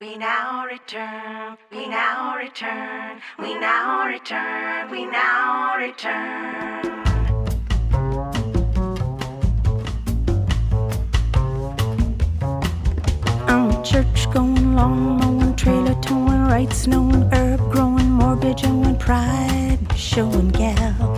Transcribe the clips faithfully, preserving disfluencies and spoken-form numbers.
We now return, we now return, we now return, we now return. I'm church going, lawn mowing, trailer towing, right snowing, herb growing, mortgage owing, pride showing gal.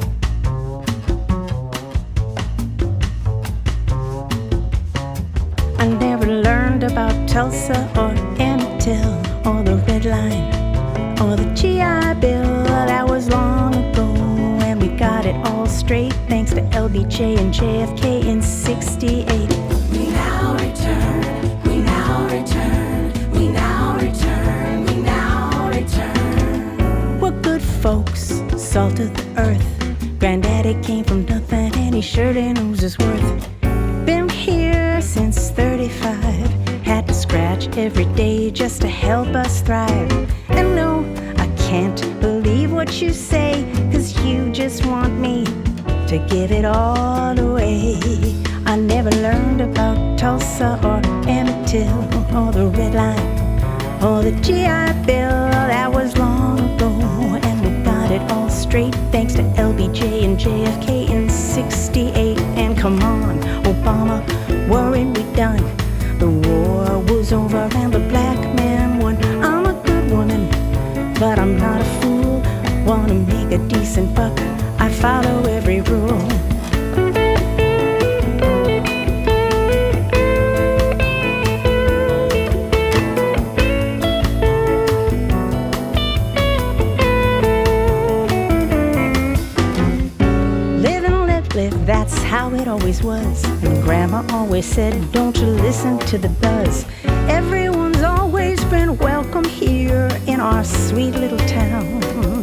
I never learned about Tulsa or Amityville or the Red Line or the G I Bill. That was long ago, and we got it all straight thanks to L B J and J F K in sixty-eight. We now return, we now return, we now return, we now return. We're good folks, salt of the earth. Granddaddy came from nothing and he surely knows his worth. Been here since thirty-five. Had to scratch every day just to help us thrive. And no, I can't believe what you say, 'cause you just want me to give it all away. I never learned about Tulsa or Amityville or the Red Line or the G I Bill. That was long ago, and we got it all straight thanks to L B J and J F K in sixty-eight. And come on, Obama, weren't we done? The war was over and the black man won. I'm a good woman, but I'm not a fool. Wanna make a decent buck, I follow every rule. That's how it always was. And Grandma always said, don't you listen to the buzz. Everyone's always been welcome here in our sweet little town.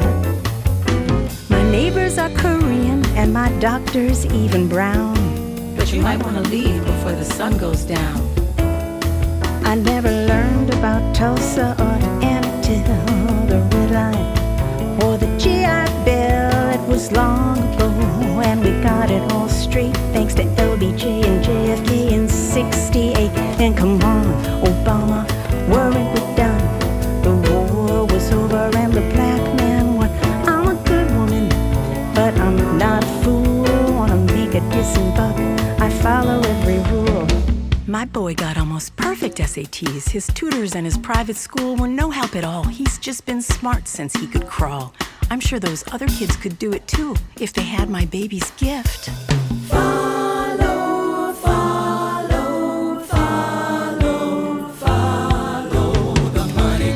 My neighbors are Korean and my doctor's even brown. But you might want to leave before the sun goes down. I never learned about Tulsa or Amityville or the Red Line or the G I Bill. It was long ago, and we got it all straight thanks to L B J and J F K in sixty-eight. And come on, Obama, weren't we done? The war was over and the black man won. I'm a good woman, but I'm not a fool. Wanna make a decent buck, I follow every rule. My boy got almost perfect S A Ts. His tutors and his private school were no help at all. He's just been smart since he could crawl. I'm sure those other kids could do it too, if they had my baby's gift. Follow, follow, follow, follow the money.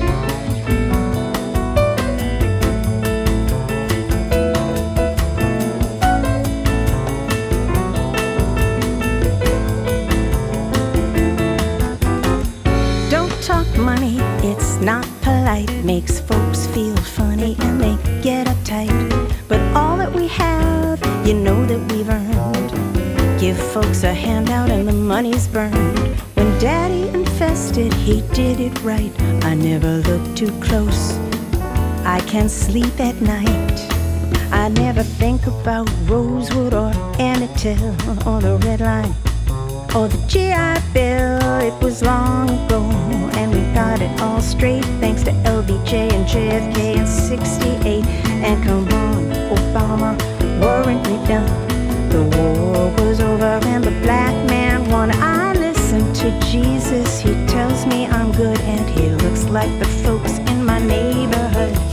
Don't talk money, it's not polite. Makes folks feel funny and they get uptight. But all that we have, you know that we've earned. Give folks a handout and the money's burned. When Daddy infested, he did it right. I never looked too close, I can't sleep at night. I never think about Rosewood or Amityville or the Red Line or the G I Bill. It was long ago, and we got it all straight thanks to L B J and J F K in sixty-eight. And come on, Obama, weren't we done? The war was over and the black man won. I listen to Jesus, he tells me I'm good, and he looks like the folks in my neighborhood.